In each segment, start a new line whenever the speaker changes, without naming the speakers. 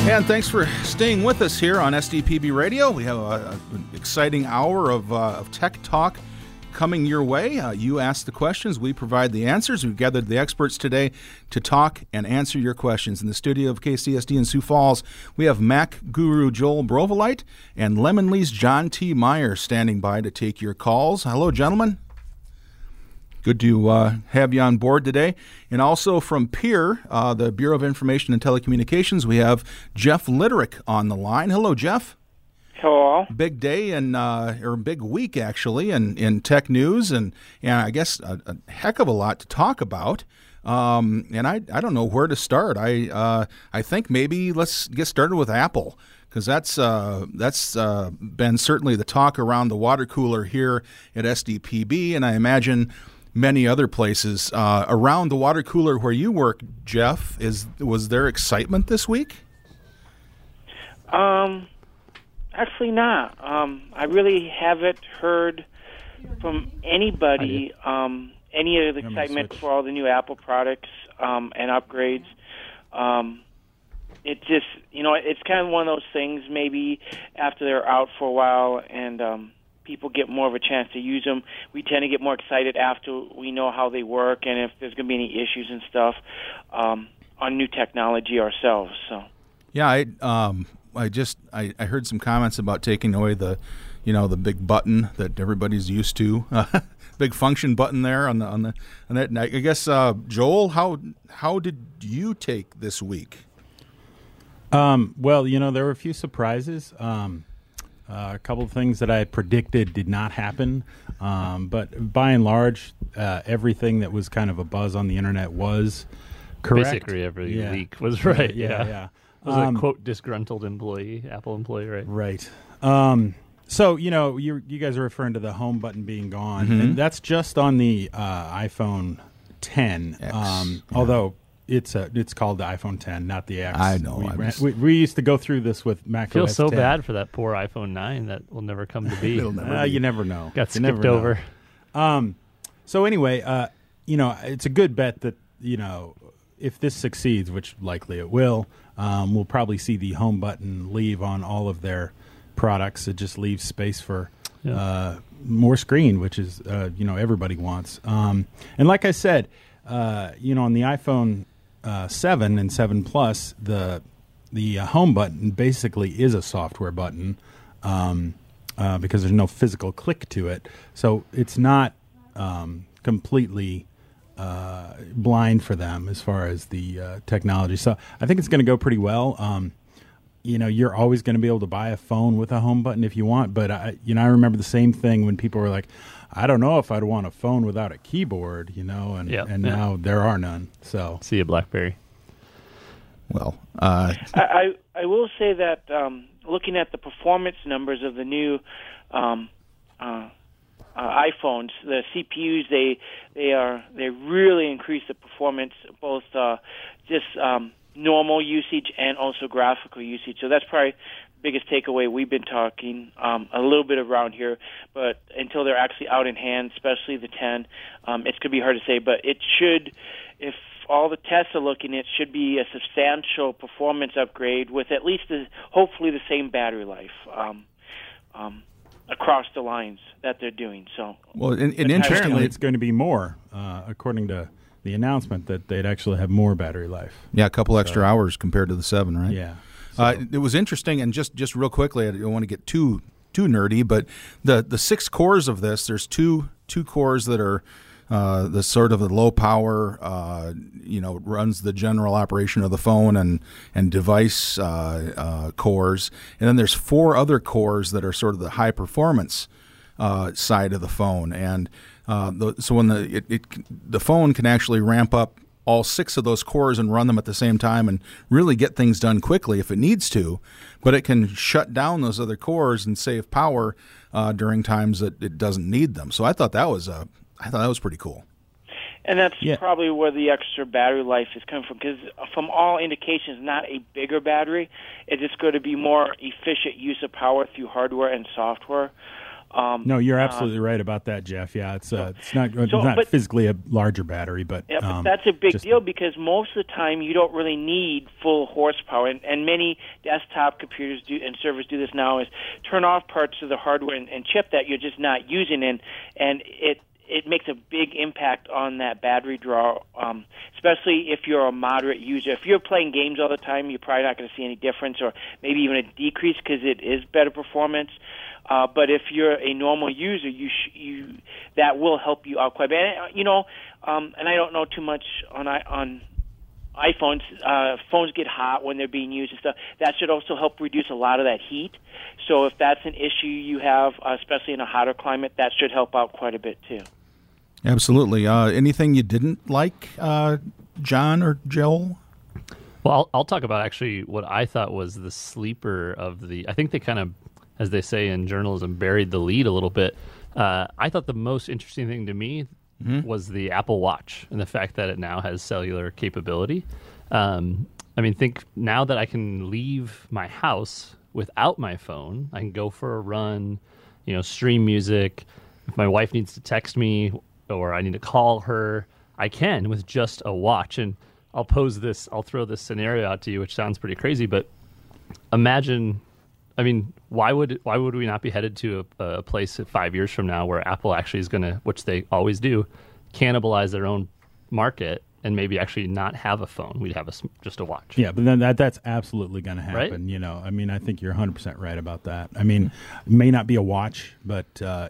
And thanks for staying with us here on SDPB Radio. We have an exciting hour of tech talk coming your way. You ask the questions, we provide the answers. We've gathered the experts today to talk and answer your questions. In the studio of KCSD in Sioux Falls, we have Mac guru Joel Brovelite and Lemonly's John T. Meyer standing by to take your calls. Hello, gentlemen. Good to have you on board today. And also from PEER, the Bureau of Information and Telecommunications, we have Jeff Litterick on the line. Hello, Jeff.
Hello.
Big day or big week, actually, in tech news, and I guess a heck of a lot to talk about. And I don't know where to start. I think maybe let's get started with Apple, because that's been certainly the talk around the water cooler here at SDPB, and I imagine many other places around the water cooler where you work. Jeff, was there excitement this week?
Actually not. I really haven't heard from anybody any of the excitement for all the new Apple products and upgrades. It just, it's kind of one of those things, maybe after they're out for a while and people get more of a chance to use them, we tend to get more excited after we know how they work and if there's going to be any issues and stuff on new technology ourselves. So, yeah,
I heard some comments about taking away the big button that everybody's used to, big function button there on that. And I guess Joel, how did you take this week?
Well, there were a few surprises. A couple of things that I had predicted did not happen, but by and large, everything that was kind of a buzz on the internet was correct.
Basically every week was right.
Yeah.
Was a quote disgruntled employee, Apple employee, right?
Right. So you guys are referring to the home button being gone, and that's just on the iPhone 10. Although it's called the iPhone 10, not the X.
I know.
We used to go through this with Mac OS
I feel so
10.
bad for that poor iPhone 9 that will never come to be.
You never know.
Got skipped over.
So anyway, it's a good bet that if this succeeds, which likely it will, we'll probably see the home button leave on all of their products. It just leaves space for more screen, which is everybody wants. And like I said, on the iPhone 7 and 7 Plus, the home button basically is a software button because there's no physical click to it. So it's not completely blind for them as far as the technology. So I think it's going to go pretty well. You're always going to be able to buy a phone with a home button if you want. But I remember the same thing when people were like, I don't know if I'd want a phone without a keyboard, and now there are none. So
see a BlackBerry.
Well,
I will say that looking at the performance numbers of the new iPhones, the CPUs, they really increase the performance, both just normal usage and also graphical usage. So that's probably the biggest takeaway we've been talking a little bit around here. But until they're actually out in hand, especially the 10, it's going to be hard to say. But it should, if all the tests are looking, it should be a substantial performance upgrade with at least hopefully the same battery life across the lines that they're doing. So,
well, and interestingly,
it's going to be more, according to the announcement, that they'd actually have more battery life.
Yeah, a couple extra hours compared to the 7, right?
Yeah.
So. It was interesting, and just real quickly, I don't want to get too nerdy, but the 6 cores of this, there's two cores that are the sort of the low power, runs the general operation of the phone and device cores, and then there's 4 other cores that are sort of the high performance side of the phone, and so when the phone can actually ramp up all 6 of those cores and run them at the same time and really get things done quickly if it needs to, but it can shut down those other cores and save power during times that it doesn't need them. So I thought that was pretty cool.
And that's probably where the extra battery life is coming from, because from all indications, not a bigger battery. It's just going to be more efficient use of power through hardware and software.
No, you're absolutely right about that, Jeff. Yeah, it's not
but
physically a larger battery, but
yeah, but that's a big deal because most of the time you don't really need full horsepower, and many desktop computers do and servers do this now is turn off parts of the hardware and chip that you're just not using, and it makes a big impact on that battery draw, especially if you're a moderate user. If you're playing games all the time, you're probably not going to see any difference, or maybe even a decrease because it is better performance. But if you're a normal user, you that will help you out quite a bit. And, and I don't know too much on iPhones. Phones get hot when they're being used and stuff. That should also help reduce a lot of that heat. So if that's an issue you have, especially in a hotter climate, that should help out quite a bit too.
Absolutely. Anything you didn't like, John or Joel?
Well, I'll talk about actually what I thought was the sleeper of the. I think they kind of, as they say in journalism, buried the lead a little bit. I thought the most interesting thing to me was the Apple Watch and the fact that it now has cellular capability. Think now that I can leave my house without my phone, I can go for a run, stream music. If my wife needs to text me or I need to call her, I can with just a watch. And I'll throw this scenario out to you, which sounds pretty crazy, but imagine, why would we not be headed to a place 5 years from now where Apple actually is going to, which they always do, cannibalize their own market and maybe actually not have a phone? We'd have just a watch.
Yeah, but then that's absolutely going to happen.
Right?
I think you're 100% right about that. It may not be a watch, but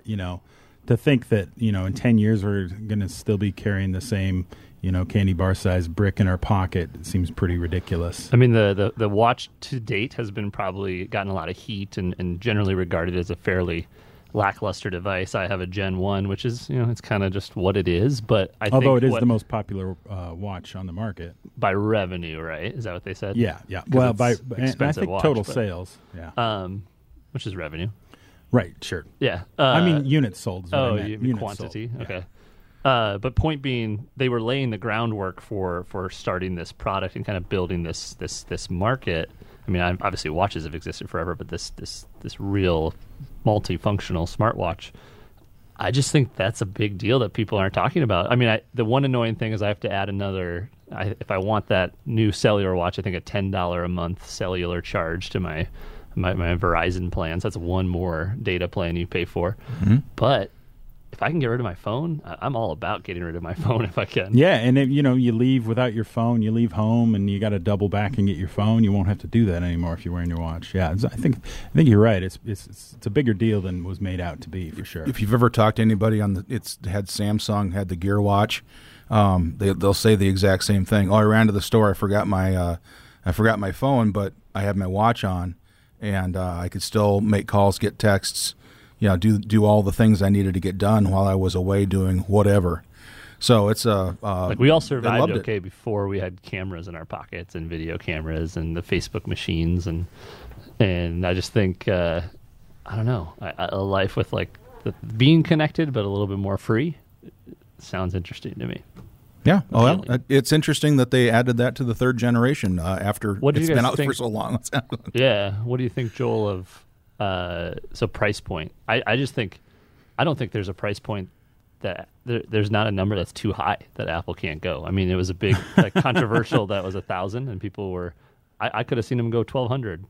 to think that in 10 years we're going to still be carrying the same candy bar sized brick in our pocket, it seems pretty ridiculous.
The watch to date has been probably gotten a lot of heat and generally regarded as a fairly lackluster device. I have a Gen 1, which is, it's kind of just what it is. But
although it is the most popular watch on the market.
By revenue, right? Is that what they said?
Yeah. Well, by
expensive
I think
watch,
total sales. Yeah.
Which is revenue.
Right, sure.
Yeah.
Units sold.
You mean quantity.
Sold.
Okay. Yeah. But point being, they were laying the groundwork for starting this product and kind of building this market. Obviously watches have existed forever, but this real multifunctional smartwatch, I just think that's a big deal that people aren't talking about. The one annoying thing is I have to add another. If I want that new cellular watch, I think a $10 a month cellular charge to my Verizon plans. That's one more data plan you pay for. Mm-hmm. But if I can get rid of my phone, I'm all about getting rid of my phone if I can.
Yeah, and if, you leave without your phone, you leave home, and you got to double back and get your phone. You won't have to do that anymore if you're wearing your watch. Yeah, I think you're right. It's a bigger deal than was made out to be, for sure.
If you've ever talked to anybody Samsung had the Gear Watch, they'll say the exact same thing. Oh, I ran to the store. I forgot my phone, but I had my watch on, and I could still make calls, get texts. Do all the things I needed to get done while I was away doing whatever. So it's
we all survived okay before we had cameras in our pockets and video cameras and the Facebook machines and I just think I don't know, a life with being connected but a little bit more free sounds interesting to me.
Yeah, well, it's interesting that they added that to the third generation after it's been out for so long.
Yeah, what do you think, Joel, of so price point? I just think I don't think there's a price point that there's not a number that's too high that Apple can't go. It was a big controversial that was 1,000 and people were I could have seen them go 1,200.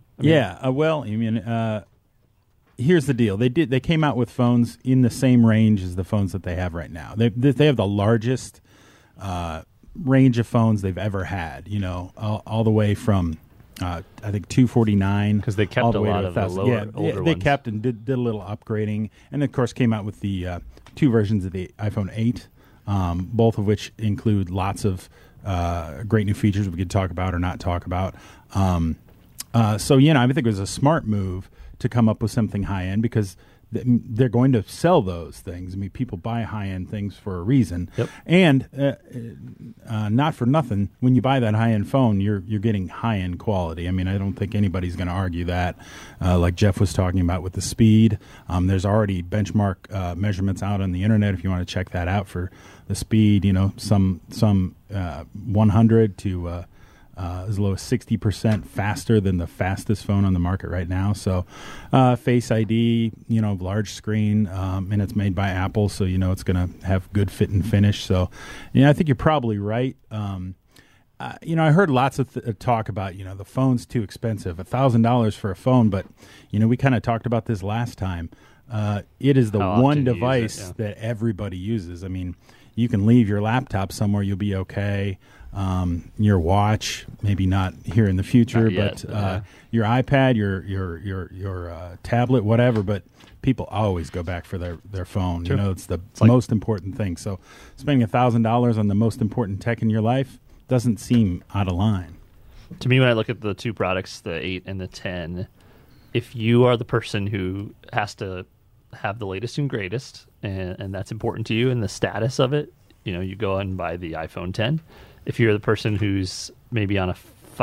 Here's the deal. They came out with phones in the same range as the phones that they have right now. They have the largest range of phones they've ever had, all the way from I think 249
because they kept a lot of the older ones.
They kept and did a little upgrading, and of course came out with the two versions of the iPhone 8, both of which include lots of great new features we could talk about or not talk about. I think it was a smart move to come up with something high end because they're going to sell those things. People buy high-end things for a reason.
Yep.
And not for nothing, when you buy that high-end phone, you're getting high-end quality. I don't think anybody's going to argue that. Like Jeff was talking about with the speed, there's already benchmark measurements out on the internet if you want to check that out for the speed. Some 100 to as low as 60% faster than the fastest phone on the market right now. So Face ID, large screen, and it's made by Apple, so it's going to have good fit and finish. So I think you're probably right. I heard lots of talk about, the phone's too expensive, $1,000 for a phone, but, we kind of talked about this last time. It is the one device that everybody uses. I mean, you can leave your laptop somewhere, you'll be okay. Your watch, maybe not here in the future, but your iPad, your tablet, whatever. But people always go back for their phone.
True.
It's the most important thing. So spending $1,000 on the most important tech in your life doesn't seem out of line.
To me, when I look at the two products, the 8 and the 10, if you are the person who has to have the latest and greatest, and that's important to you, and the status of it, you go and buy the iPhone 10. If you're the person who's maybe on a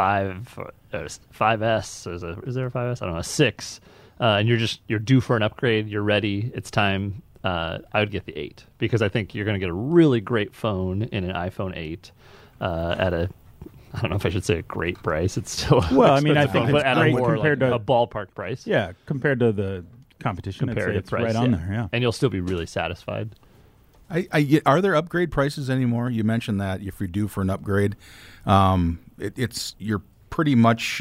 5S, is there a 5S? I don't know, a 6, and you're due for an upgrade, you're ready, it's time, I would get the 8, because I think you're going to get a really great phone in an iPhone 8 at a, I don't know if I should say a great price. It's still
I think it's
but at
great
a more
compared to
a ballpark price.
Yeah, compared to the competition,
Comparative
it's
price,
right on there. Yeah,
and you'll still be really satisfied.
Are there upgrade prices anymore? You mentioned that if you're due for an upgrade, you're pretty much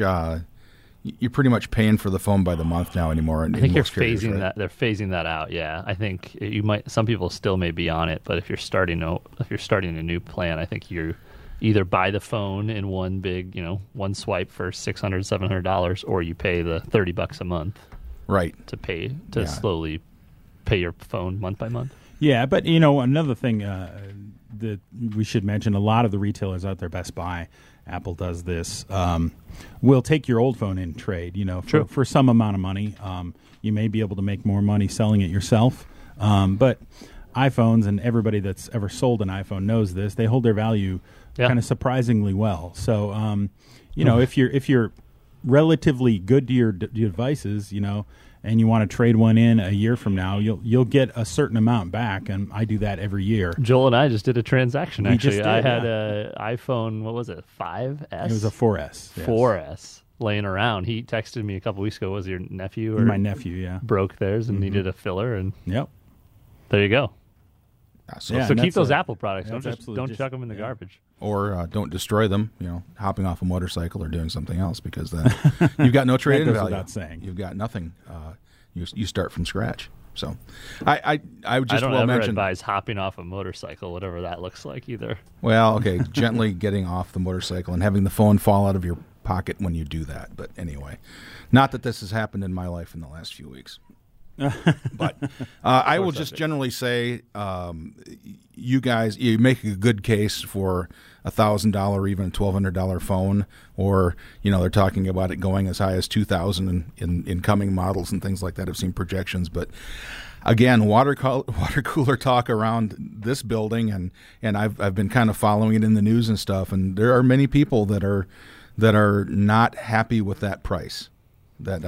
paying for the phone by the month now anymore.
I think you're phasing that. They're phasing that out. Yeah, I think you might. Some people still may be on it, but if you're starting a new plan, I think you either buy the phone in one big, one swipe for $600, $700, or you pay the $30 a month,
right,
to slowly pay your phone month by month.
Yeah, but another thing that we should mention: a lot of the retailers out there, Best Buy, Apple does this. Will take your old phone in trade. For some amount of money. You may be able to make more money selling it yourself, but iPhones, and everybody that's ever sold an iPhone knows this, they hold their value kind of surprisingly well. So, if you're relatively good to your devices, and you want to trade one in a year from now, you'll get a certain amount back, and I do that every year.
Joel and I just did a transaction. Actually, I had
an
iPhone. What was it? 5S.
It was a 4S.
Yes. 4S laying around. He texted me a couple weeks ago. Was it your nephew? Or
my nephew? Yeah.
Broke theirs and needed a filler, and
yep.
There you go. So keep those Apple products. Don't chuck them in the garbage.
Or don't destroy them, hopping off a motorcycle or doing something else, because then you've got no trade-in value.
Without saying.
You've got nothing. You start from scratch. So I would just
I don't
well
ever
mention,
advise hopping off a motorcycle, whatever that looks like either.
Well, okay, gently getting off the motorcycle and having the phone fall out of your pocket when you do that. But anyway, not that this has happened in my life in the last few weeks. But I will just generally say, you guys, you make a good case for $1,000, even a $1,200 phone, or they're talking about it going as high as $2,000 in coming models and things like that. I've seen projections, but again, water cooler talk around this building, and I've been kind of following it in the news and stuff, and there are many people that are not happy with that price. That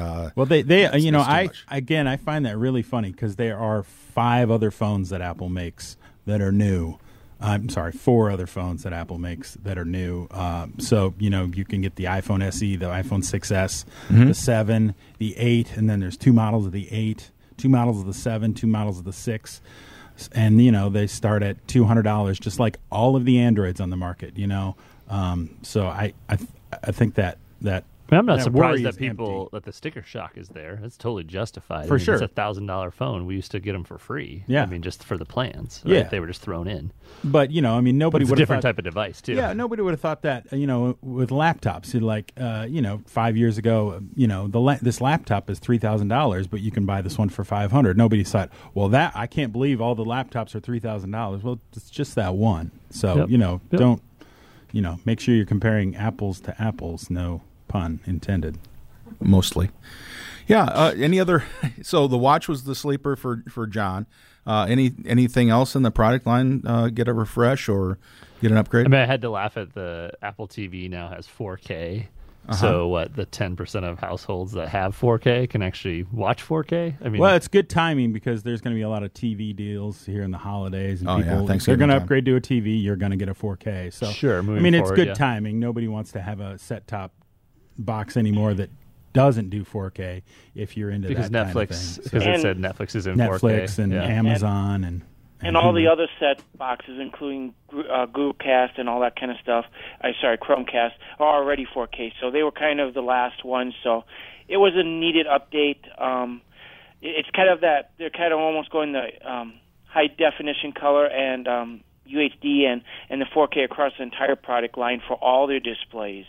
I find that really funny, because there are 5 other phones that Apple makes that are new. I'm sorry, 4 other phones that Apple makes that are new. So you can get the iPhone SE, the iPhone 6s, the 7, the 8, and then there's 2 models of the 8, 2 models of the 7, 2 models of the 6, and they start at $200, just like all of the Androids on the market. So I think that.
I'm not surprised that that the sticker shock is there. That's totally justified.
For sure.
It's a $1,000 phone. We used to get them for free.
Yeah.
Just for the plans. Right?
Yeah.
They were just thrown in.
But, nobody
it's
would
a
have
different type of device, too.
Yeah, nobody would have thought that, with laptops. 5 years ago, this laptop is $3,000, but you can buy this one for $500. Nobody thought, well, I can't believe all the laptops are $3,000. Well, it's just that one. So, don't, make sure you're comparing apples to apples. No pun intended.
Mostly. Yeah. Any other? So the watch was the sleeper for John. Anything else in the product line get a refresh or get an upgrade?
I mean, I had to laugh at the Apple TV now has 4K. So what, the 10% of households that have 4K can actually watch 4K? I mean,
well, it's good timing because there's going to be a lot of TV deals here in the holidays, and people, if they're
Thanksgiving
going to
time.
upgrade to a TV, you're going to get a 4K. So
Sure, moving
I mean, it's
forward,
good
yeah.
timing. Nobody wants to have a set-top box anymore that doesn't do 4K if you're into
because
that kind of
Netflix,
thing.
because it said Netflix is in
Netflix
4K.
and
yeah.
Amazon and
all the
Hulu.
other set boxes, including Google Cast and all that kind of stuff, Chromecast, are already 4K. So they were kind of the last ones. So it was a needed update. It's kind of that they're kind of almost going the high definition color and UHD and the 4K across the entire product line for all their displays.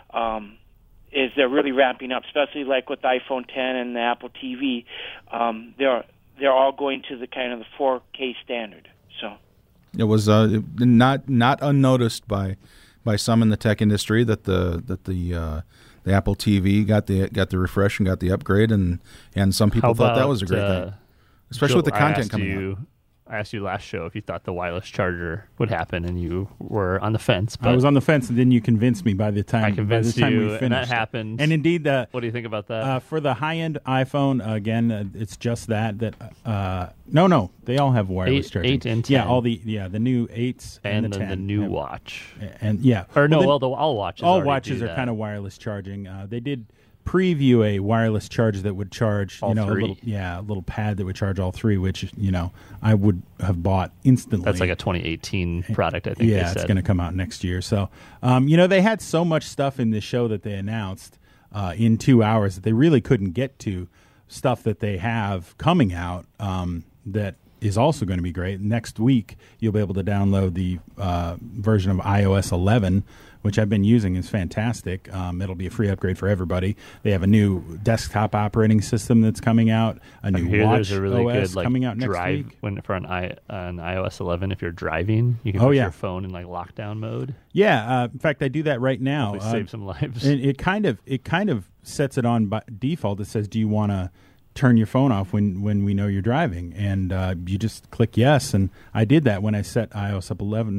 Is they're really ramping up, especially like with the iPhone 10 and the Apple TV. They're all going to the kind of the 4K standard. So
It was not unnoticed by some in the tech industry that the Apple TV got the refresh and got the upgrade, and some people thought that was a great thing, especially with the content coming out.
I asked you last show if you thought the wireless charger would happen, and you were on the fence. But
I was on the fence, and then you convinced me by the time
I convinced
we
you,
finished.
and that happened.
And indeed,
What do you think about that?
for the high-end iPhone, again, it's just that no, they all have wireless charging.
8 and 10.
Yeah, all the new 8s
and
the 10.
then the new watch.
And yeah,
Or no,
well,
all watches.
all
already
watches
do
are
that.
kind of wireless charging. They did preview a wireless charger that would charge,
All three.
a little pad that would charge all three, which I would have bought instantly.
That's like a 2018 product, I think.
Yeah,
they
it's
said.
going to come out next year. So, they had so much stuff in this show that they announced in 2 hours that they really couldn't get to stuff that they have coming out that is also going to be great. Next week, you'll be able to download the version of iOS 11, which I've been using. Is fantastic. It'll be a free upgrade for everybody. They have a new desktop operating system that's coming out, a new
Here,
Watch
there's a really
OS
good like
coming out next
drive
week.
when for an iOS 11. If you're driving, you can
Oh,
put
yeah.
your phone in like lockdown mode.
Yeah, in fact, I do that right now.
Probably save some lives.
And it kind of sets it on by default. It says, "Do you want to turn your phone off when we know you're driving?" And you just click yes. And I did that when I set iOS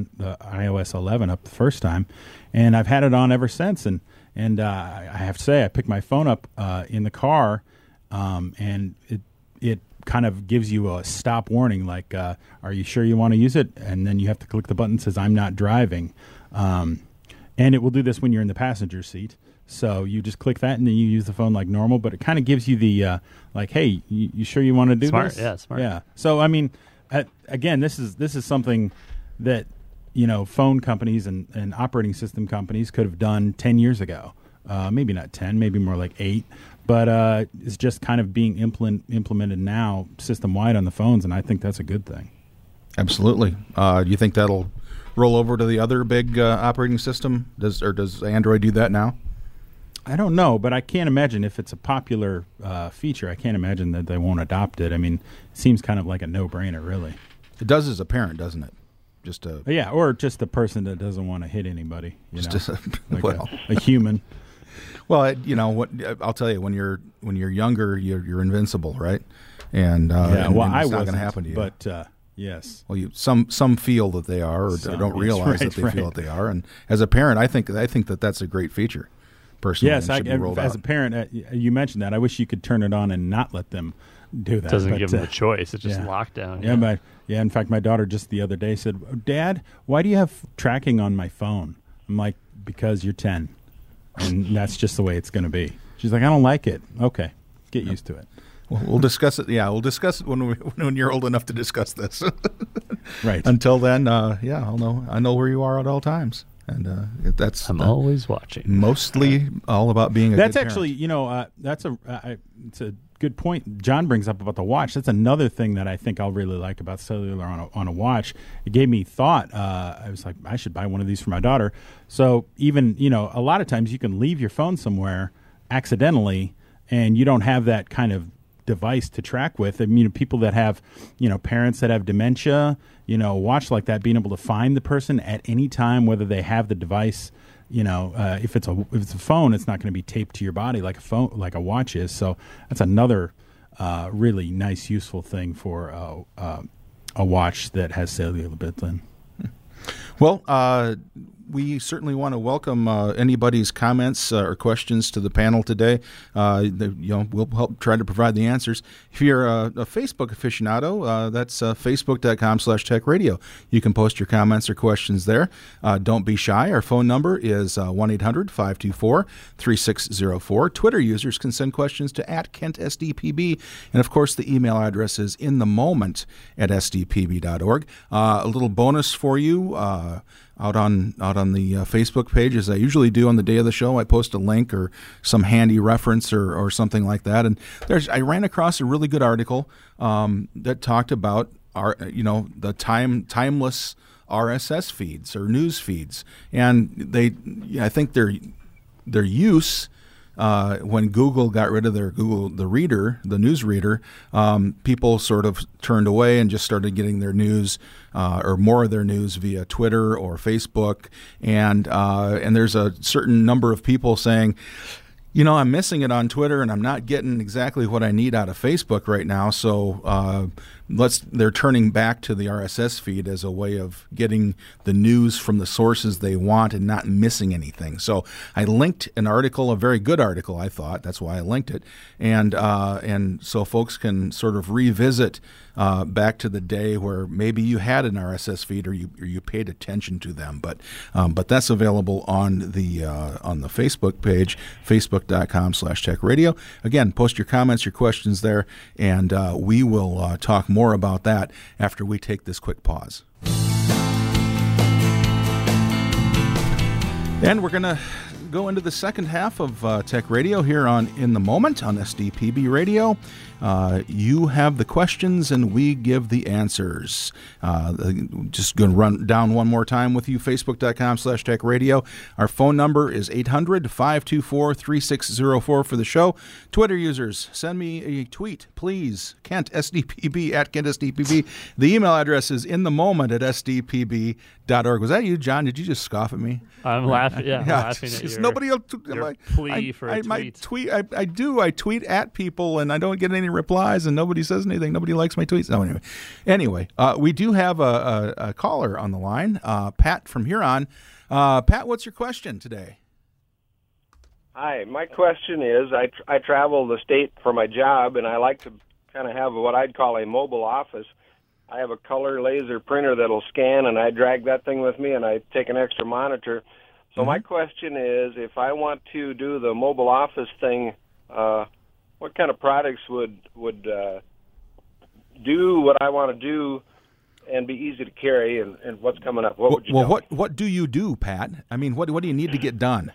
11 up the first time, and I've had it on ever since. And I have to say, I picked my phone up in the car, and it kind of gives you a stop warning, like, "Are you sure you want to use it?" And then you have to click the button that says, "I'm not driving." And it will do this when you're in the passenger seat. So you just click that, and then you use the phone like normal. But it kind of gives you the like, "Hey, you sure you want to do
Smart,
this?"
yeah, smart.
Yeah. So I mean, again, this is something that phone companies and operating system companies could have done 10 years ago. Maybe not 10, maybe more like 8. But it's just kind of being implemented now system wide on the phones, and I think that's a good thing.
Absolutely. Do you think that'll roll over to the other big operating system? Does Android do that now?
I don't know, but I can't imagine if it's a popular feature. I can't imagine that they won't adopt it. I mean, it seems kind of like a no-brainer, really.
It does as a parent, doesn't it? Just a
Yeah, or just a person that doesn't want to hit anybody. Like
well.
a human.
Well, what I'll tell you, when you're younger, you're invincible, right? And
Yeah,
and,
well,
and
I
it's not
wasn't,
going to happen to you.
but yes.
Well, some feel that they are, or
Some,
don't
yes,
realize
right,
that they feel that they are. And as a parent, I think that that's a great feature. Personally,
Yes,
and should be rolled
as
out.
a parent, you mentioned that. I wish you could turn it on and not let them do that.
Doesn't
but,
give them a choice. It's just
yeah.
lockdown.
Yeah, in fact, my daughter just the other day said, "Dad, why do you have tracking on my phone?" I'm like, "Because you're 10, and that's just the way it's going to be." She's like, "I don't like it." Okay, get used to it.
We'll discuss it. Yeah, we'll discuss it when you're old enough to discuss this.
Right.
Until then, I'll know. I know where you are at all times, and
I'm always watching.
mostly all about being a
That's
good
actually, it's a good point John brings up about the watch. That's another thing that I think I'll really like about cellular on a watch. It gave me thought. I was like, I should buy one of these for my daughter. So even, a lot of times you can leave your phone somewhere accidentally and you don't have that kind of device to track with. I mean, people that have, parents that have dementia, a watch like that, being able to find the person at any time, whether they have the device. If it's a phone, it's not going to be taped to your body like a watch is. So that's another really nice, useful thing for a watch that has cellular built in.
Well, we certainly want to welcome anybody's comments or questions to the panel today. We'll help try to provide the answers. If you're a Facebook aficionado, that's facebook.com/techradio. You can post your comments or questions there. Don't be shy. Our phone number is 1-800-524-3604. Twitter users can send questions to @KentSDPB. And, of course, the email address is inthemoment@sdpb.org. A little bonus for you out on the Facebook page, as I usually do on the day of the show. I post a link or some handy reference or something like that. And I ran across a really good article that talked about the timeless RSS feeds or news feeds, and I think their use. When Google got rid of their the news reader, people sort of turned away and just started getting their news or more of their news via Twitter or Facebook. And there's a certain number of people saying, I'm missing it on Twitter and I'm not getting exactly what I need out of Facebook right now. So they're turning back to the RSS feed as a way of getting the news from the sources they want and not missing anything. So I linked an article, a very good article, I thought. That's why I linked it. And so folks can sort of revisit back to the day where maybe you had an RSS feed or you paid attention to them. But that's available on the Facebook page, facebook.com/techradio. Again, post your comments, your questions there, and we will talk more about that after we take this quick pause. And we're going to go into the second half of Tech Radio here on In the Moment on SDPB Radio. You have the questions and we give the answers. Just going to run down one more time with you, facebook.com/techradio. Our phone number is 800-524-3604 for the show. Twitter users, send me a tweet, please. Kent, SDPB, @KentSDPB. The email address is inthemoment@sdpb.org. Was that you, John? Did you just scoff at me?
I'm laughing. Yeah, I'm laughing at your,
nobody else.
Your plea for a tweet.
I do. I tweet at people and I don't get any replies and nobody says anything. Nobody likes my tweets. No, anyway, we do have a caller on the line, Pat from Huron. Pat, what's your question today?
Hi, my question is I travel the state for my job and I like to kind of have what I'd call a mobile office. I have a color laser printer that'll scan and I drag that thing with me and I take an extra monitor. So my question is, if I want to do the mobile office thing, what kind of products would do what I want to do and be easy to carry, and what's coming up? What would you tell me?
What do you do, Pat? I mean, what do you need to get done?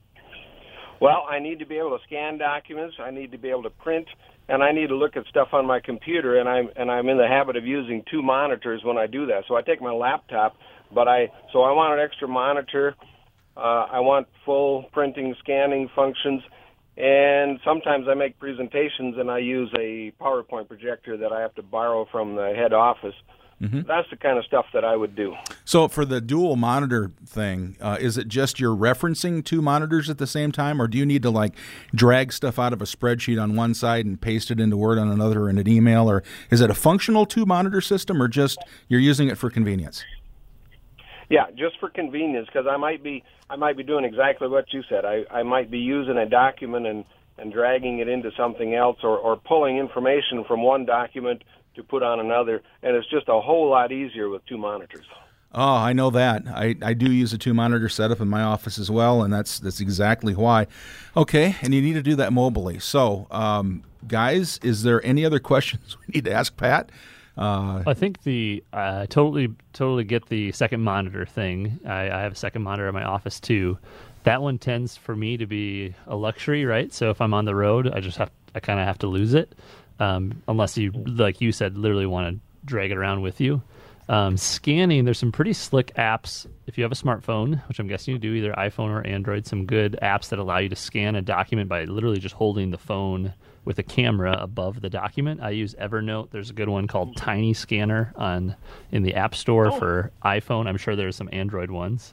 Well, I need to be able to scan documents, I need to be able to print, and I need to look at stuff on my computer, and I'm in the habit of using two monitors when I do that. So I take my laptop, but I want an extra monitor. I want full printing, scanning functions, and sometimes I make presentations and I use a PowerPoint projector that I have to borrow from the head office. Mm-hmm. That's the kind of stuff that I would do.
So for the dual monitor thing, is it just you're referencing two monitors at the same time, or do you need to drag stuff out of a spreadsheet on one side and paste it into Word on another in an email, or is it a functional two monitor system, or just you're using it for convenience?
Yeah, just for convenience, because I might be doing exactly what you said. I might be using a document and dragging it into something else, or pulling information from one document to put on another, and it's just a whole lot easier with two monitors.
Oh, I know that. I do use a two-monitor setup in my office as well, and that's exactly why. Okay, and you need to do that mobily. So, guys, is there any other questions we need to ask Pat?
I think I totally get the second monitor thing. I have a second monitor in my office too. That one tends for me to be a luxury, right? So if I'm on the road, I kind of have to lose it, unless you, like you said, literally want to drag it around with you. Scanning, there's some pretty slick apps. If you have a smartphone, which I'm guessing you do, either iPhone or Android, some good apps that allow you to scan a document by literally just holding the phone with a camera above the document. I use Evernote. There's a good one called Tiny Scanner in the App Store for iPhone. I'm sure there's some Android ones.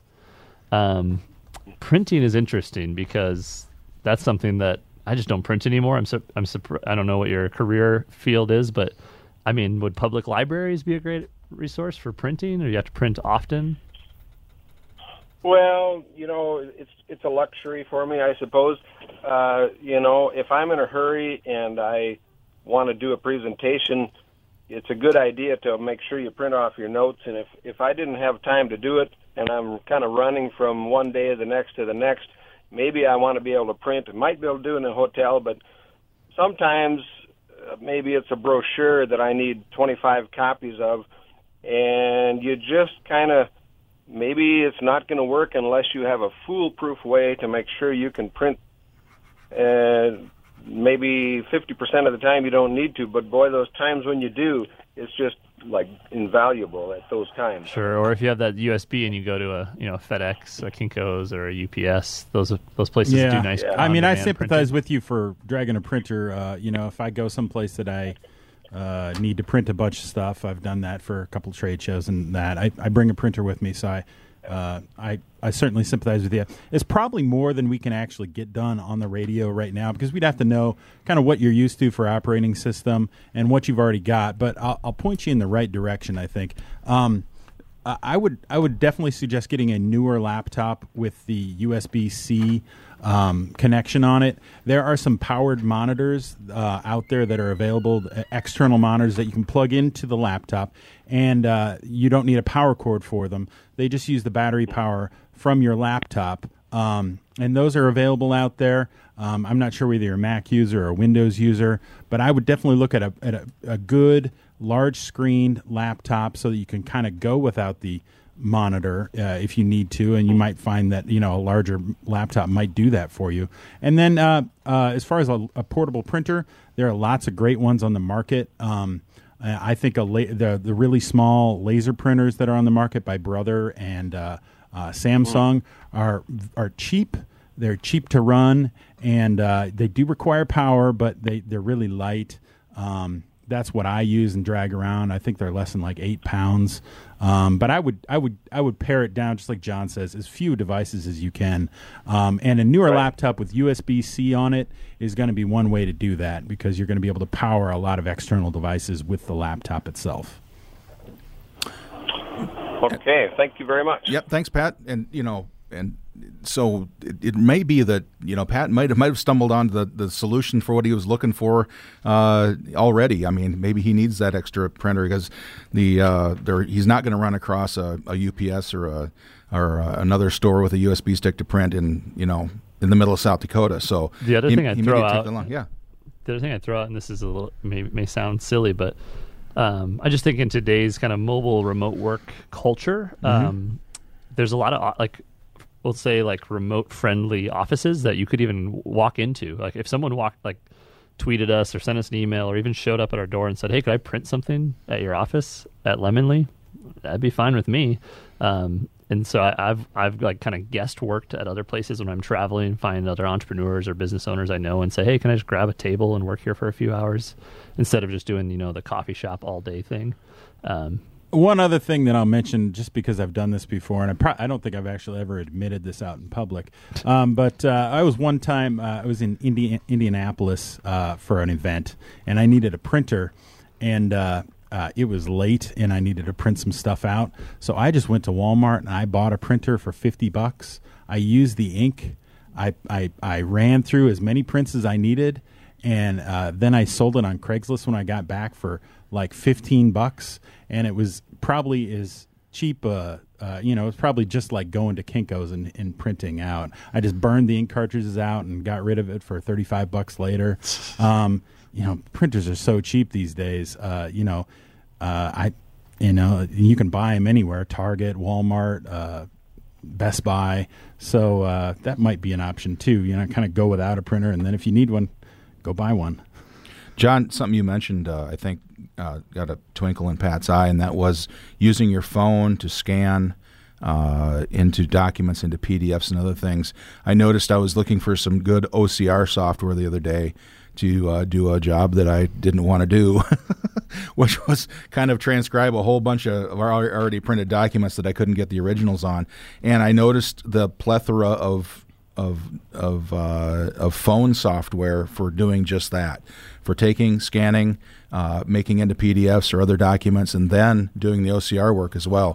Printing is interesting because that's something that I just don't print anymore. I don't know what your career field is, but I mean, would public libraries be a great resource for printing, or you have to print often?
Well, it's a luxury for me, I suppose. If I'm in a hurry and I want to do a presentation, it's a good idea to make sure you print off your notes. And if I didn't have time to do it and I'm kind of running from one day to the next, maybe I want to be able to print. I might be able to do it in a hotel, but sometimes maybe it's a brochure that I need 25 copies of, and you just kind of, maybe it's not going to work unless you have a foolproof way to make sure you can print. Maybe 50% of the time you don't need to, but boy, those times when you do, it's just like invaluable at those times.
Sure, or if you have that USB and you go to a FedEx, a Kinko's, or a UPS, those places do nice.
I mean, I sympathize with you for dragging a printer. If I go someplace that I need to print a bunch of stuff, I've done that for a couple of trade shows, and that I bring a printer with me, so I certainly sympathize with you. It's probably more than we can actually get done on the radio right now, because we'd have to know kind of what you're used to for operating system and what you've already got. But I'll point you in the right direction, I think. I would definitely suggest getting a newer laptop with the USB-C connection on it. There are some powered monitors out there that are available, external monitors that you can plug into the laptop, and you don't need a power cord for them. They just use the battery power from your laptop, and those are available out there. I'm not sure whether you're a Mac user or a Windows user, but I would definitely look at a good large-screened laptop so that you can kind of go without the monitor if you need to, and you might find that a larger laptop might do that for you. And then as far as a portable printer, there are lots of great ones on the market. I think the really small laser printers that are on the market by Brother and Samsung are cheap. They're cheap to run, and they do require power, but they're really light. That's what I use and drag around. I think they're less than like 8 pounds. But I would pare it down, just like John says, as few devices as you can. And a newer laptop with USB-C on it is going to be one way to do that, because you're going to be able to power a lot of external devices with the laptop itself.
Okay, thank you very much.
Yep, thanks, Pat. And so it may be that Pat might have stumbled onto the solution for what he was looking for already. I mean, maybe he needs that extra printer because he's not going to run across a UPS or another store with a USB stick to print in the middle of South Dakota. So
the other thing I'd throw out,
the
other thing I'd throw out, and this is a little may sound silly, but I just think in today's kind of mobile remote work culture, there's a lot of let's say remote friendly offices that you could even walk into. Like if someone tweeted us or sent us an email or even showed up at our door and said, "Hey, could I print something at your office at Lemonly?" That'd be fine with me. And so I've kind of guest worked at other places when I'm traveling, find other entrepreneurs or business owners I know and say, "Hey, can I just grab a table and work here for a few hours?" instead of just doing, the coffee shop all day thing.
One other thing that I'll mention, just because I've done this before, and I don't think I've actually ever admitted this out in public, but I was one time, I was in Indianapolis for an event, and I needed a printer, and it was late, and I needed to print some stuff out. So I just went to Walmart, and I bought a printer for $50. I used the ink. I ran through as many prints as I needed, and then I sold it on Craigslist when I got back for like $15, and it was probably as cheap. It was probably just like going to Kinko's and printing out. I just burned the ink cartridges out and got rid of it for $35 later. Printers are so cheap these days. You can buy them anywhere: Target, Walmart, Best Buy. So that might be an option too. Kind of go without a printer, and then if you need one, go buy one.
John, something you mentioned, I think, got a twinkle in Pat's eye, and that was using your phone to scan into documents, into PDFs and other things. I noticed I was looking for some good OCR software the other day to do a job that I didn't want to do, which was kind of transcribe a whole bunch of already printed documents that I couldn't get the originals on. And I noticed the plethora of of phone software for doing just that, for taking, scanning, making into PDFs or other documents, and then doing the OCR work as well.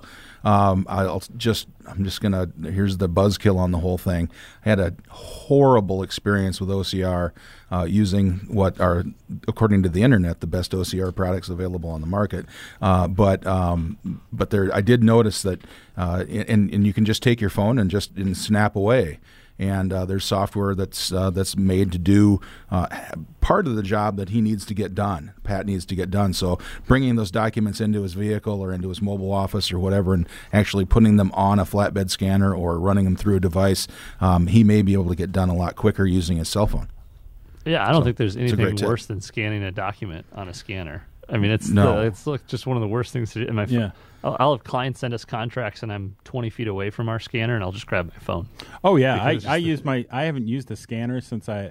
Here's the buzzkill on the whole thing. I had a horrible experience with OCR using what are, according to the internet, the best OCR products available on the market. But I did notice that, and you can just take your phone and snap away. And there's software that's made to do part of the job that he needs to get done. Pat needs to get done. So bringing those documents into his vehicle or into his mobile office or whatever, and actually putting them on a flatbed scanner or running them through a device, he may be able to get done a lot quicker using his cell phone.
Yeah, I don't think there's anything worse than scanning a document on a scanner. I mean, it's just one of the worst things to do. I'll have clients send us contracts, and I'm 20 feet away from our scanner, and I'll just grab my phone.
Oh yeah, I haven't used a scanner since the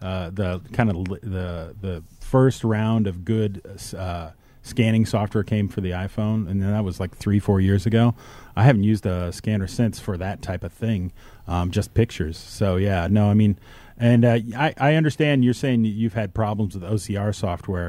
first round of good scanning software came for the iPhone, and then that was like 3-4 years ago. I haven't used a scanner since for that type of thing, just pictures. So yeah, no, I mean. And I understand you're saying that you've had problems with OCR software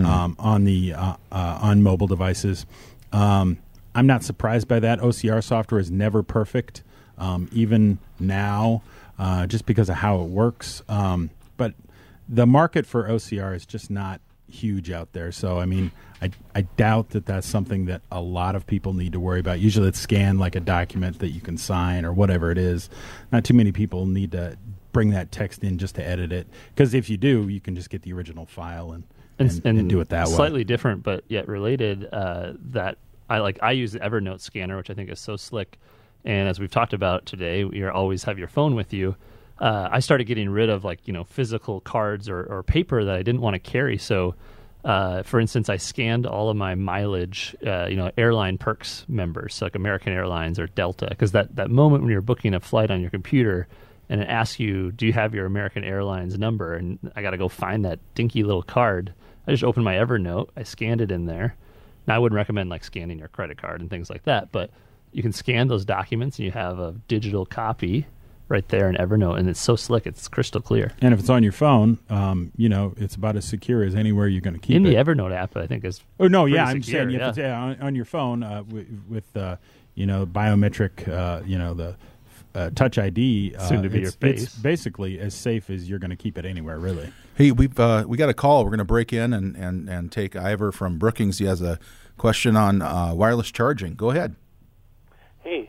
on mobile devices. I'm not surprised by that. OCR software is never perfect, even now, just because of how it works. But the market for OCR is just not huge out there. So, I mean, I doubt that that's something that a lot of people need to worry about. Usually it's scanned like a document that you can sign or whatever it is. Not too many people need to bring that text in just to edit it, because if you do, you can just get the original file and do it that way.
Slightly different, but yet related. That I use the Evernote scanner, which I think is so slick. And as we've talked about today, you always have your phone with you. I started getting rid of physical cards or paper that I didn't want to carry. So, for instance, I scanned all of my mileage, airline perks members, like American Airlines or Delta, because that moment when you're booking a flight on your computer and it asks you, do you have your American Airlines number? And I got to go find that dinky little card. I just opened my Evernote. I scanned it in there. Now, I wouldn't recommend scanning your credit card and things like that, but you can scan those documents and you have a digital copy right there in Evernote, and it's so slick. It's crystal clear.
And if it's on your phone, it's about as secure as anywhere you're going to keep it.
In the Evernote app, I think is.
Oh no,
yeah,
I'm saying if it's on your phone with biometric, the Touch ID.
Soon to be your face.
It's basically as safe as you're going to keep it anywhere, really.
Hey, we got a call. We're going to break in and take Ivor from Brookings. He has a question on wireless charging. Go ahead.
Hey,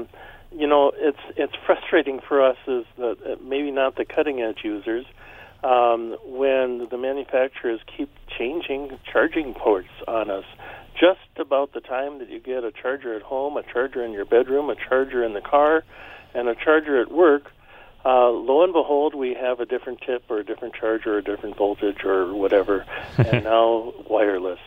it's frustrating for us is that maybe not the cutting edge users when the manufacturers keep changing charging ports on us. Just about the time that you get a charger at home, a charger in your bedroom, a charger in the car, and a charger at work, lo and behold, we have a different tip or a different charger or a different voltage or whatever, and now wireless.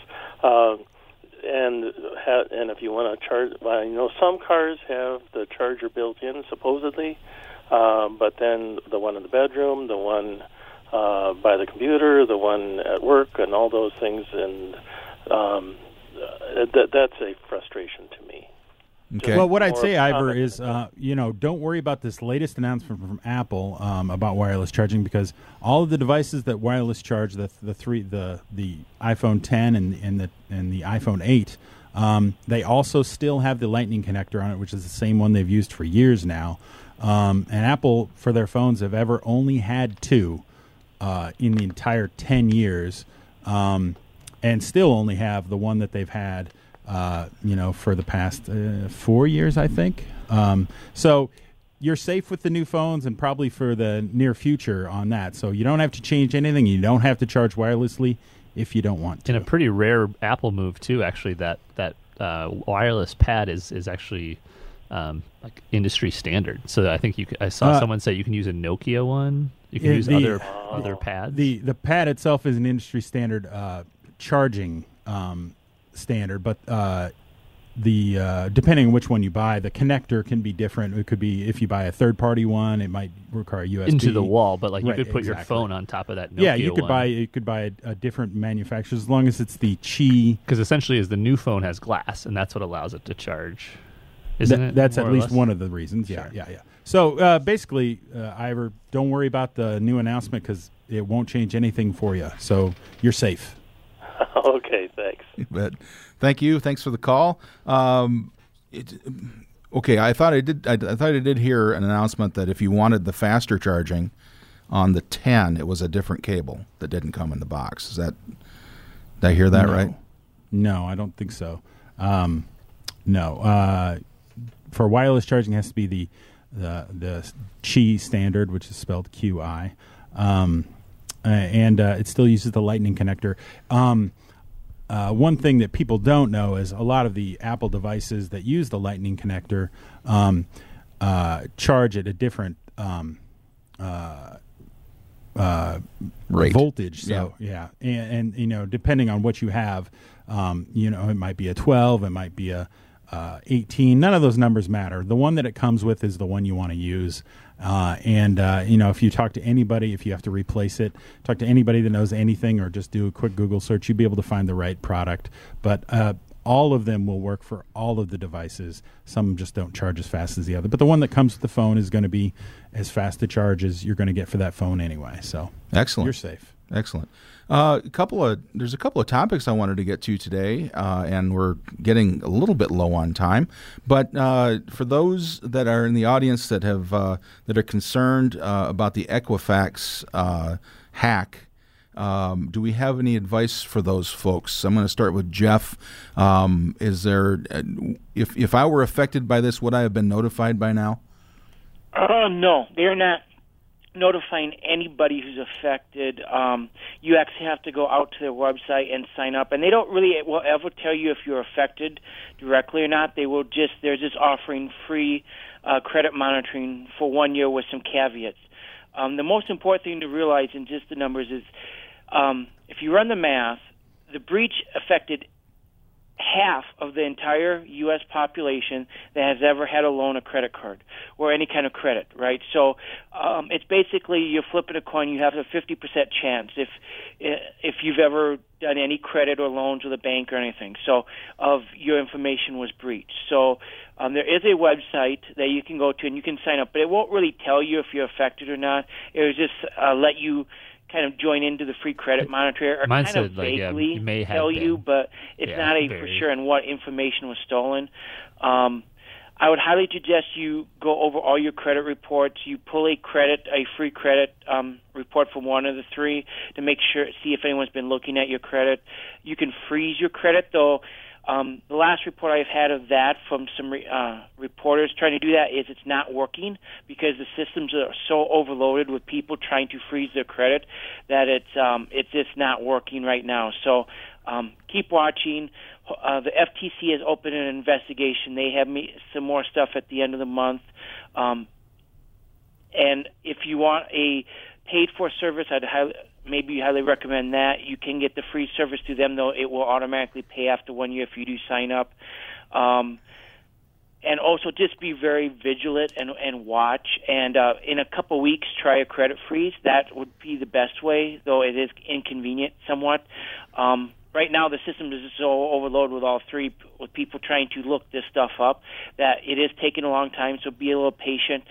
And if you want to charge, some cars have the charger built in, supposedly, but then the one in the bedroom, the one by the computer, the one at work, and all those things, and that's a frustration to me.
Okay.
Well, what I'd say, Ivor, is don't worry about this latest announcement from Apple about wireless charging, because all of the devices that wireless charge, the iPhone 10 and the iPhone 8, they also still have the Lightning connector on it, which is the same one they've used for years now. And Apple, for their phones, have only had two in the entire 10 years, and still only have the one that they've had for the past 4 years, I think. So you're safe with the new phones and probably for the near future on that. So you don't have to change anything. You don't have to charge wirelessly if you don't want to.
And a pretty rare Apple move, too, actually, that wireless pad is actually industry standard. So I think I saw someone say you can use a Nokia one. You can use other pads.
The pad itself is an industry standard charging standard, but depending on which one you buy, the connector can be different. It could be, if you buy a third-party one, it might require USB
into the wall, but you could put your phone on top of that Nokia
Yeah, you could buy a different manufacturer as long as it's the Qi.
Because essentially, the new phone has glass, and that's what allows it to charge. isn't it?
That's
more
at
or
least
less?
one of the reasons. Yeah. So basically, Ivor, don't worry about the new announcement because it won't change anything for you. So you're safe.
Okay, thanks.
But thank you. Thanks for the call. Okay, I thought I did hear an announcement that if you wanted the faster charging on the 10, it was a different cable that didn't come in the box. Did I hear that right?
No, I don't think so. No. For wireless charging, it has to be the Qi standard, which is spelled QI, and it still uses the Lightning connector. One thing that people don't know is a lot of the Apple devices that use the Lightning connector charge at a different
Rate.
voltage. So and depending on what you have, it might be a 12, it might be a 18. None of those numbers matter. The one that it comes with is the one you want to use. If you talk to anybody, if you have to replace it, talk to anybody that knows anything, or just do a quick Google search, you'll be able to find the right product. But all of them will work for all of the devices. Some just don't charge as fast as the other. But the one that comes with the phone is going to be as fast to charge as you're going to get for that phone anyway. So
excellent.
You're safe.
Excellent. There's a couple of topics I wanted to get to today, and we're getting a little bit low on time. But for those that are in the audience that are concerned about the Equifax hack, do we have any advice for those folks? I'm going to start with Jeff. Is there, if I were affected by this, would I have been notified by now?
No, they're not notifying anybody who's affected. You actually have to go out to their website and sign up, and they don't really will ever tell you if you're affected directly or not. They're just offering free credit monitoring for 1 year with some caveats. The most important thing to realize in just the numbers is if you run the math, the breach affected half of the entire U.S. population that has ever had a loan, a credit card, or any kind of credit, right? So it's basically you're flipping a coin. You have a 50% chance if you've ever done any credit or loans with a bank or anything. So of your information was breached. So there is a website that you can go to and you can sign up, but it won't really tell you if you're affected or not. It will just let you kind of join into the free credit monitor, or
Mine
kind of
said, like,
vaguely
you may have
tell
been.
you, but it's not a for sure on what information was stolen. I would highly suggest you go over all your credit reports. You pull a free credit report from one of the three to see if anyone's been looking at your credit. You can freeze your credit, though. The last report I've had of that from some reporters trying to do that is it's not working because the systems are so overloaded with people trying to freeze their credit that it's just not working right now. So keep watching. The FTC has opened an investigation. They have some more stuff at the end of the month. And if you want a paid-for service, I'd highly recommend that. You can get the free service through them, though it will automatically pay after 1 year if you do sign up. And also just be very vigilant and watch. And in a couple weeks, try a credit freeze. That would be the best way, though it is inconvenient somewhat. Right now, the system is so overloaded with all three, with people trying to look this stuff up, that it is taking a long time, so be a little patient.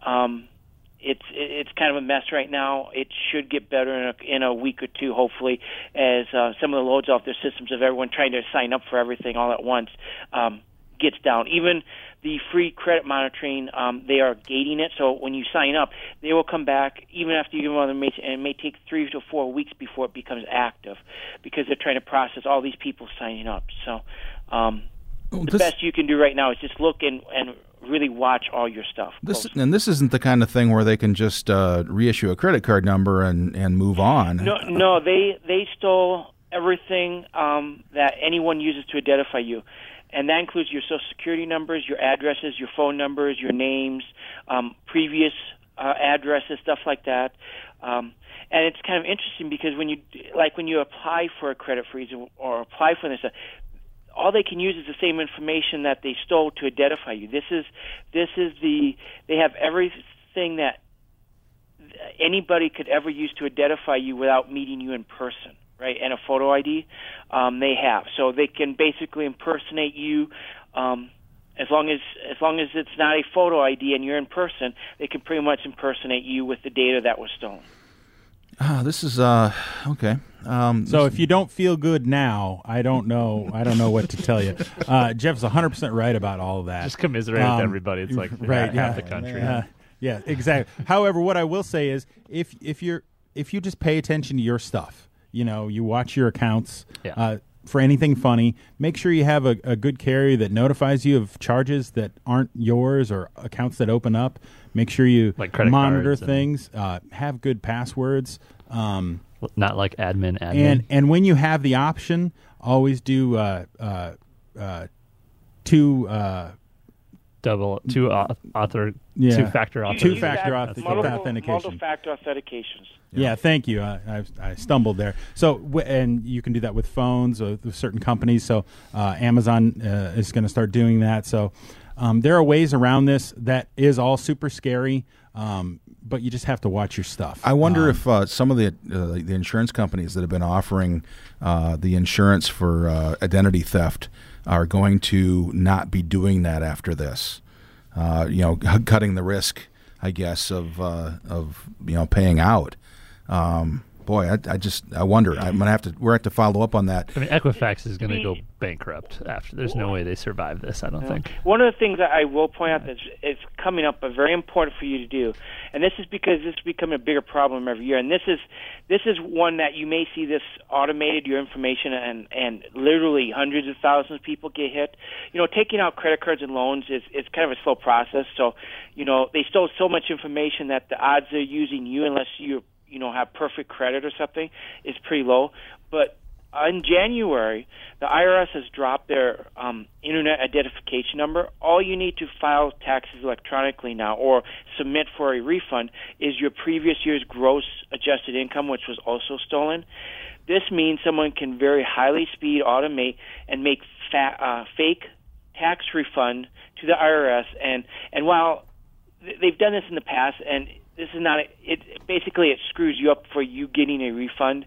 It's kind of a mess right now. It should get better in a week or two, hopefully, as some of the loads off their systems of everyone trying to sign up for everything all at once gets down. Even the free credit monitoring, they are gating it, so when you sign up, they will come back even after you give them and it may take 3 to 4 weeks before it becomes active because they're trying to process all these people signing up. So the best you can do right now is just look and really watch all your stuff.
This isn't the kind of thing where they can just reissue a credit card number and move on.
No, they stole everything that anyone uses to identify you. And that includes your Social Security numbers, your addresses, your phone numbers, your names, previous addresses, stuff like that. And it's kind of interesting because when you apply for a credit freeze or apply for this, all they can use is the same information that they stole to identify you. They have everything that anybody could ever use to identify you without meeting you in person. Right, and a photo ID they have. So they can basically impersonate you as long as it's not a photo ID and you're in person, they can pretty much impersonate you with the data that was stolen.
This is okay.
So if you don't feel good now, I don't know what to tell you. Jeff's 100% right about all of that.
Just commiserate with everybody. It's like half the country.
Yeah, exactly. However, what I will say is if you just pay attention to your stuff, you watch your accounts for anything funny, make sure you have a good carrier that notifies you of charges that aren't yours or accounts that open up. Make sure you monitor things, have good passwords.
Not like admin.
And when you have the option, always do
two-factor
authentication.
Multi-factor authentications.
Yeah, thank you. I stumbled there. So, and you can do that with phones with certain companies. So, Amazon is going to start doing that. So, there are ways around this that is all super scary, but you just have to watch your stuff.
I wonder if some of the insurance companies that have been offering the insurance for identity theft are going to not be doing that after this. Cutting the risk, I guess, of paying out. Boy, I wonder. We're gonna have to follow up on that.
I mean, Equifax is going to go bankrupt after. There's no way they survive this. I don't think.
One of the things that I will point out that is coming up, but very important for you to do, and this is because this is becoming a bigger problem every year. And this is one that you may see this automated, your information, and literally hundreds of thousands of people get hit. Taking out credit cards and loans is kind of a slow process. So, they stole so much information that the odds of using you, unless you have perfect credit or something, is pretty low. But in January, the IRS has dropped their Internet Identification Number. All you need to file taxes electronically now or submit for a refund is your previous year's gross adjusted income, which was also stolen. This means someone can very highly speed, automate, and make fake tax refund to the IRS. And while they've done this in the past, and this is not it screws you up for you getting a refund.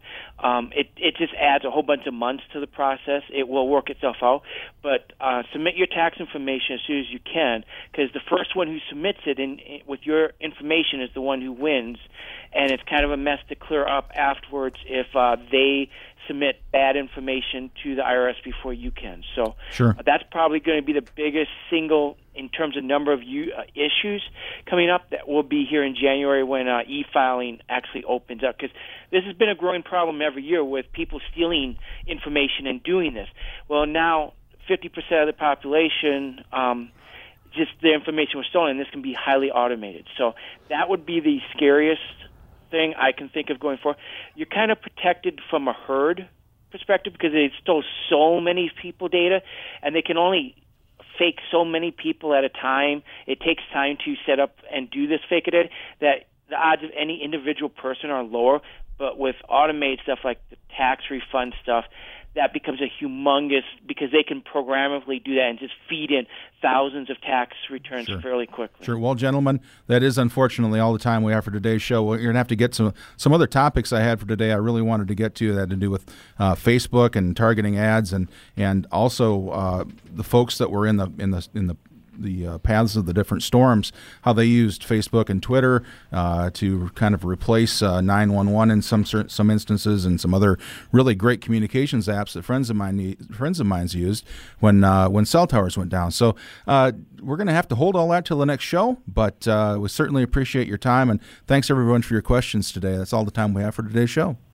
It just adds a whole bunch of months to the process. It will work itself out, but submit your tax information as soon as you can, because the first one who submits it with your information is the one who wins, and it's kind of a mess to clear up afterwards if they submit bad information to the IRS before you can. So
sure.
That's probably going to be the biggest single, in terms of number of issues coming up, that will be here in January when e-filing actually opens up, because this has been a growing problem every year with people stealing information and doing this. Well, now 50% of the population, just their information was stolen, and this can be highly automated. So that would be the scariest thing I can think of going forward. You're kind of protected from a herd perspective because they stole so many people data, and they can only fake so many people at a time. It takes time to set up and do this fake identity, that the odds of any individual person are lower. But with automated stuff like the tax refund stuff, that becomes a humongous, because they can programmatically do that and just feed in thousands of tax returns fairly quickly.
Sure. Well, gentlemen, that is unfortunately all the time we have for today's show. We're going to have to get some other topics I had for today. I really wanted to get to that had to do with Facebook and targeting ads, and also the folks that were in the paths of the different storms, how they used Facebook and Twitter to kind of replace 911 in some instances, and some other really great communications apps that friends of mine used when cell towers went down. So we're going to have to hold all that till the next show, but we certainly appreciate your time, and thanks everyone for your questions today. That's all the time we have for today's show.